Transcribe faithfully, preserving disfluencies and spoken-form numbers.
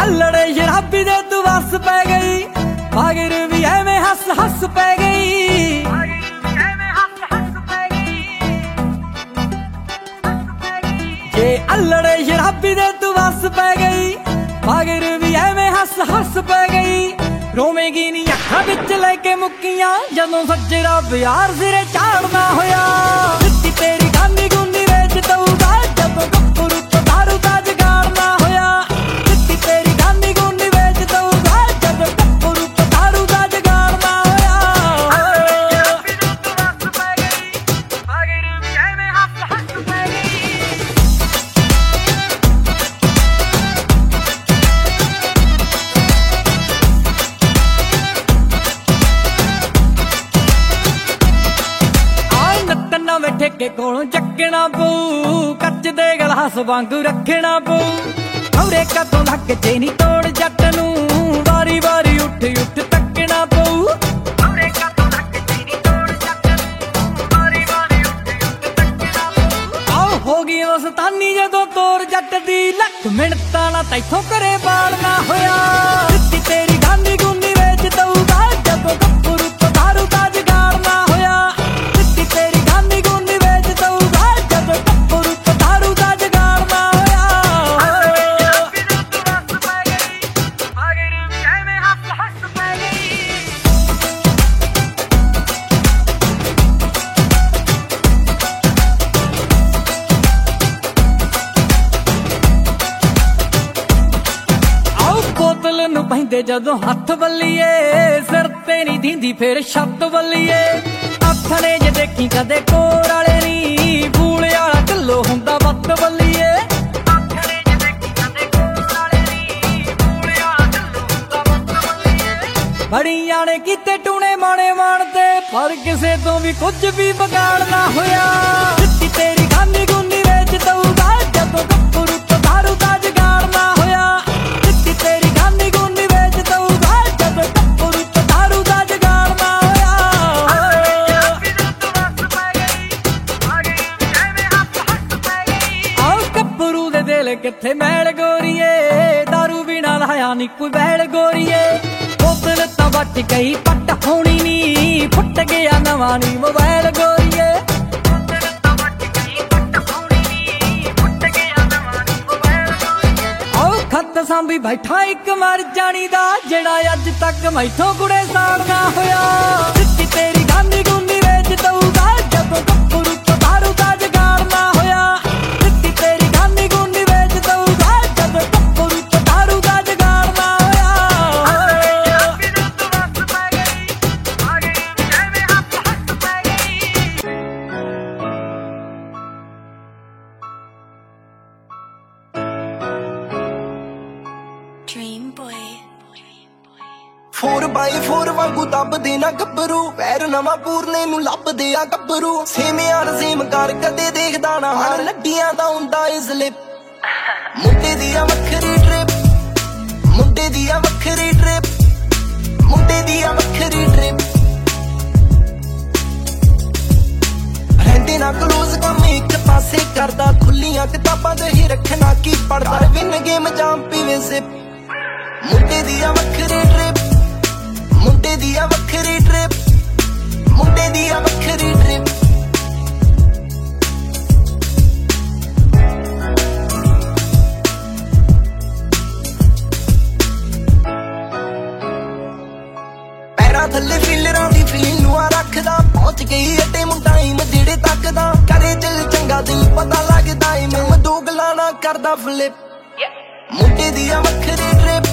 अल्लड़े शराबी दे तू वस पै गई, मगर भी एवें हस हस पै गई। जे अल्लड़े शराबी दे तू वस पै गई, मगर भी एवें हस हस पै गई। रोवेगी नी अखां विच लैके मुक्कियां, जदों सज्जरा प्यार सिरे चाड़ना होया। दित्ती तेरी गानी गुनी वेच दऊगा, जदों गप्परू तो दारू दा जगाड़ना होया। दित्ती तेरी गानी गुनी वेच दऊगा, जदों गप्परू तो दारू दा जगाड़ना होया। नवें ठेके कोलों चक्कना पऊ, कच दे गलास वांगू रखना पऊ। खौरे कदों लग चेनी तोड़ जट नूं, वारी वारी उठ उठ तकना पऊ। आओ हो गई मस्तानी जदों तोड़ जट दी, लक मिनटां ना तैथों करे बालना होया। दित्ती तेरी गानी गुनी वेच दऊगा, जदों गप्परू तो दारू दा जगाड़ना होया। दित्ती तेरी गानी गुनी वेच दऊगा, जदों गप्परू तो दारू दा जगाड़ना होया। आओ बोतल नूं पैंदे जदों हथ बल्लीए, सिर ते नी दींदी फिर छत बल्लीए। आथणे जे देखी कदे कोर वाले नी, फूले वाला ढिल्लो हुंदा वत बल्लीए। बड़ियां ने कीते टूणे माणे माणदे, पर किसे तो भी कुछ भी बगाड़ना होया। दित्ती तेरी गानी गुनी वेच दऊगा, जदों गप्परू तो दारू दा जगाड़ना होया। दित्ती तेरी गानी गुनी वेच दऊगा, जदों गप्परू तो दारू दा जगाड़ना होया। आओ गप्परू दे दिल किथे मैल गोरीए, दारू बिना लाया नी कोई बैल गोरीए। बोतल तां बच गई पट होनी नी, फुट गया नवां नी मोबाइल गोरीए। आओ खत सांभी बैठा इक मर जानी दा, जेड़ा अज तक मैथों कुड़े साड़ना होया। दित्ती तेरी गानी गुनी वेच दऊगा, जदों गप्परू तो दारू दा जगाड़ना होया। दित्ती तेरी गानी गुनी वेच दऊगा, जदों गप्परू तो दारू दा जगाड़ना होया। Dream boy. Four by four वांगू दबदे ना गब्बरू, पैर नवां पूरने नूं लभदे आ गब्बरू। सेमियां रसीम कर कदे देखदा ना हार, लड्डियां दा हुंदा ए स्लिप। मुंडे दी आ वखरी ट्रिप, मुंडे दी आ वखरी ट्रिप, मुंडे दी आ वखरी ट्रिप। रहिंदे ना क्लोज कम इक पासे करदा, खुलियां किताबां ते ही रखना की पढ़दा। विन गेम जाम पीवे सिप। मुंडे दी आ वखरी ट्रिप, मुंडे दी आ वखरी ट्रिप, मुंडे दी आ वखरी ट्रिप। पैरां थल्ले फीलरां दी फील नूं आ रखदा, पहुंच गई अड्डे मुंडाइम जेड़े तकदा। करे दिल चंगा दिल पता लगदा ए, मैं दोगला ना करदा फ्लिप। मुंडे दी आ वखरी ट्रिप,